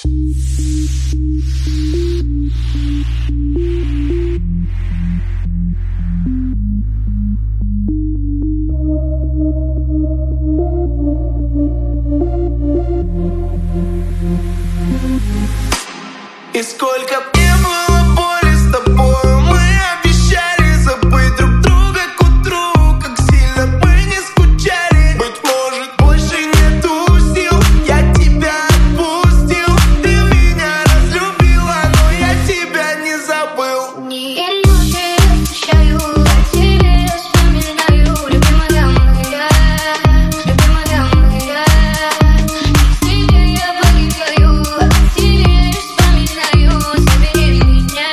И сколько б не было боли с тобою, мы обещали забыть друг друга к утру. Как сильно мы не скучали. Быть может, больше нету сил. Я тебя отпустил. Ты меня разлюбила, но я тебя не забыл. Не иллюзии, обещаю, о тебе вспоминаю. Любимая моя, любимая моя. Без тебя я погибаю, о тебе вспоминаю. Забери меня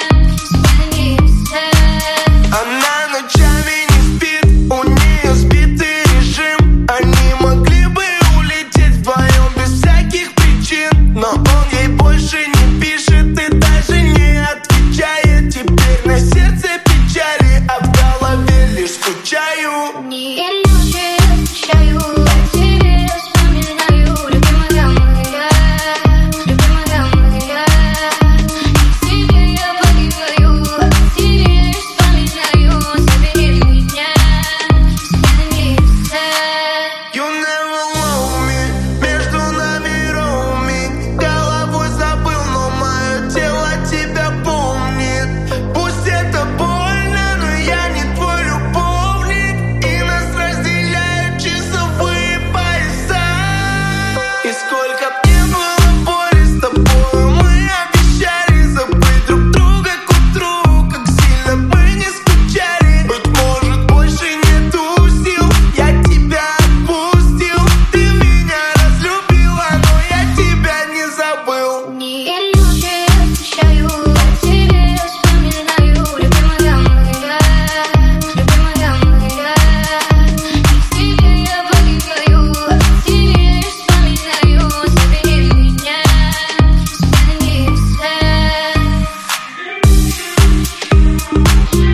с небеса. Она ночами не спит, у нее сбитый режим. Они могли бы улететь вдвоем без всяких причин, но он ей больше не пишет и даже не отвечает. Теперь на сердце печали, а в голове лишь скучаю. Не иллюзии, обещаю, о тебе вспоминаю. Любимая моя, любимая моя. Без тебя я погибаю, о тебе вспоминаю. Забери меня с небеса. You never love me, между нами роуминг. Головой забыл, но мое тело тебя помнит. Пусть это больно, но я не твой любовник. И нас разделяют часовые пояса. И сколько б не было боли с тобою, мы обещали забыть друг друга к утру. Как сильно мы не скучали. Быть может, больше нету сил. Я тебя отпустил. Ты меня разлюбила, но я тебя не забыл. Не иллюзии, обещаю, о тебе вспоминаю. Любимая моя, любимая моя. Без тебя я погибаю, о тебе вспоминаю. Забери меня с небеса.